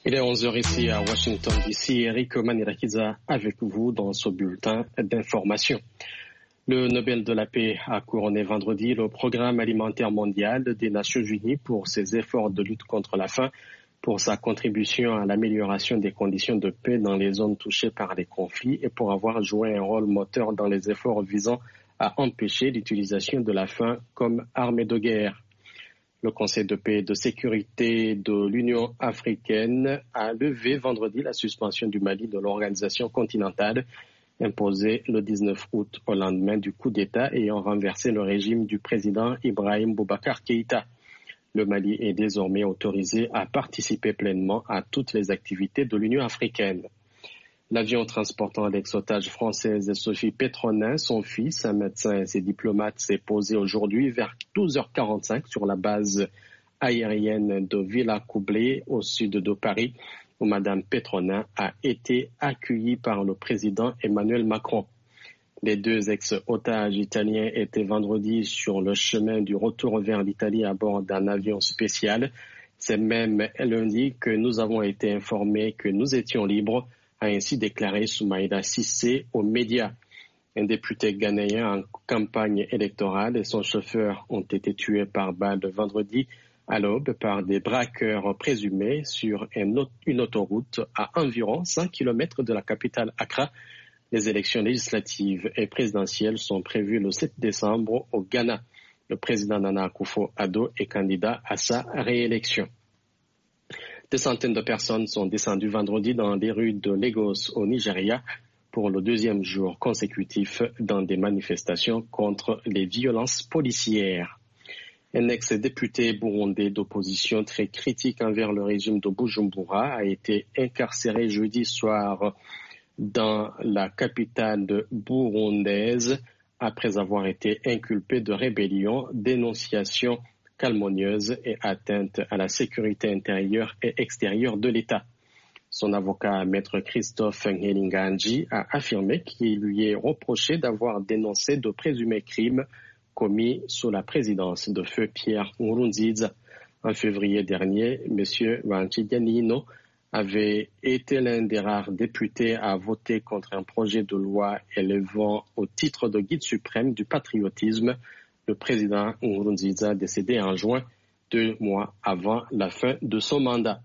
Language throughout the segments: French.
Il est 11h ici à Washington DC. Eric Manirakiza avec vous dans ce bulletin d'information. Le Nobel de la paix a couronné vendredi le programme alimentaire mondial des Nations Unies pour ses efforts de lutte contre la faim, pour sa contribution à l'amélioration des conditions de paix dans les zones touchées par les conflits et pour avoir joué un rôle moteur dans les efforts visant à empêcher l'utilisation de la faim comme arme de guerre. Le Conseil de paix et de sécurité de l'Union africaine a levé vendredi la suspension du Mali de l'organisation continentale imposée le 19 août au lendemain du coup d'État ayant renversé le régime du président Ibrahim Boubacar Keïta. Le Mali est désormais autorisé à participer pleinement à toutes les activités de l'Union africaine. L'avion transportant l'ex-otage française Sophie Petronin, son fils, un médecin et ses diplomates, s'est posé aujourd'hui vers 12h45 sur la base aérienne de Villacoublay, au sud de Paris, où Madame Petronin a été accueillie par le président Emmanuel Macron. Les deux ex-otages italiens étaient vendredi sur le chemin du retour vers l'Italie à bord d'un avion spécial. C'est même lundi que nous avons été informés que nous étions libres, a ainsi déclaré Soumaïla Cissé aux médias. Un député ghanéen en campagne électorale et son chauffeur ont été tués par balle vendredi à l'aube par des braqueurs présumés sur une autoroute à environ 100 km de la capitale Accra. Les élections législatives et présidentielles sont prévues le 7 décembre au Ghana. Le président Nana Akufo-Addo est candidat à sa réélection. Des centaines de personnes sont descendues vendredi dans les rues de Lagos au Nigeria pour le deuxième jour consécutif dans des manifestations contre les violences policières. Un ex-député burundais d'opposition très critique envers le régime de Bujumbura a été incarcéré jeudi soir dans la capitale burundaise après avoir été inculpé de rébellion, dénonciation calomnieuse et atteinte à la sécurité intérieure et extérieure de l'État. Son avocat, maître Christophe Ngelinganji, a affirmé qu'il lui est reproché d'avoir dénoncé de présumés crimes commis sous la présidence de feu Pierre Nkurunziza. En février dernier, M. Wanchiganino avait été l'un des rares députés à voter contre un projet de loi élevant au titre de guide suprême du patriotisme le président Nkurunziza décédé en juin, 2 mois avant la fin de son mandat.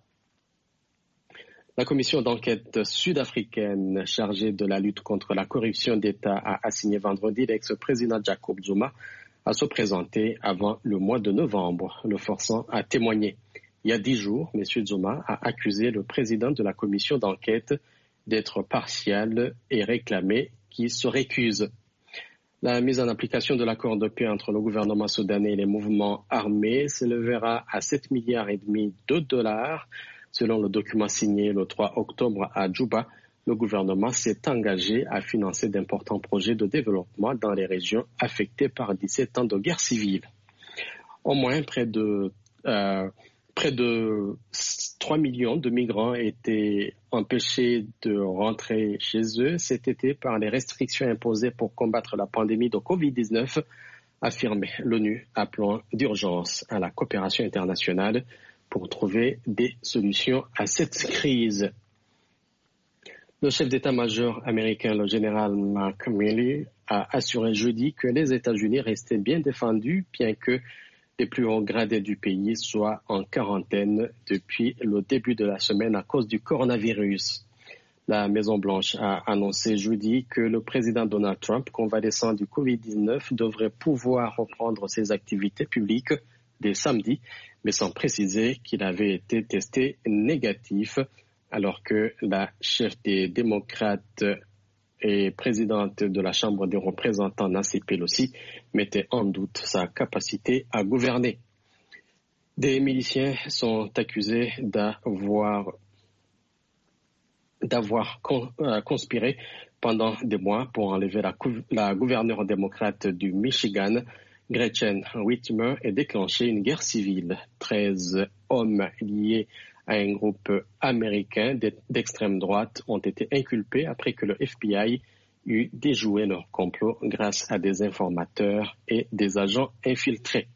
La commission d'enquête sud-africaine chargée de la lutte contre la corruption d'État a assigné vendredi l'ex-président Jacob Zuma à se présenter avant le mois de novembre, le forçant à témoigner. Il y a 10 jours, M. Zuma a accusé le président de la commission d'enquête d'être partial et réclamé qu'il se récuse. La mise en application de l'accord de paix entre le gouvernement soudanais et les mouvements armés s'élèvera à 7,5 milliards de dollars. Selon le document signé le 3 octobre à Djouba, le gouvernement s'est engagé à financer d'importants projets de développement dans les régions affectées par 17 ans de guerre civile. Au moins, près de 3 millions de migrants étaient empêchés de rentrer chez eux cet été par les restrictions imposées pour combattre la pandémie de Covid-19, affirmait l'ONU, appelant d'urgence à la coopération internationale pour trouver des solutions à cette crise. Le chef d'état-major américain, le général Mark Milley, a assuré jeudi que les États-Unis restaient bien défendus, bien que les plus hauts gradés du pays soient en quarantaine depuis le début de la semaine à cause du coronavirus. La Maison-Blanche a annoncé jeudi que le président Donald Trump, convalescent du Covid-19, devrait pouvoir reprendre ses activités publiques dès samedi, mais sans préciser qu'il avait été testé négatif, alors que la chef des démocrates et présidente de la Chambre des représentants, Nancy Pelosi, mettait en doute sa capacité à gouverner. Des miliciens sont accusés d'avoir conspiré pendant des mois pour enlever la gouverneure démocrate du Michigan, Gretchen Whitmer, et déclencher une guerre civile. 13 hommes liés à un groupe américain d'extrême droite ont été inculpés après que le FBI eut déjoué leur complot grâce à des informateurs et des agents infiltrés.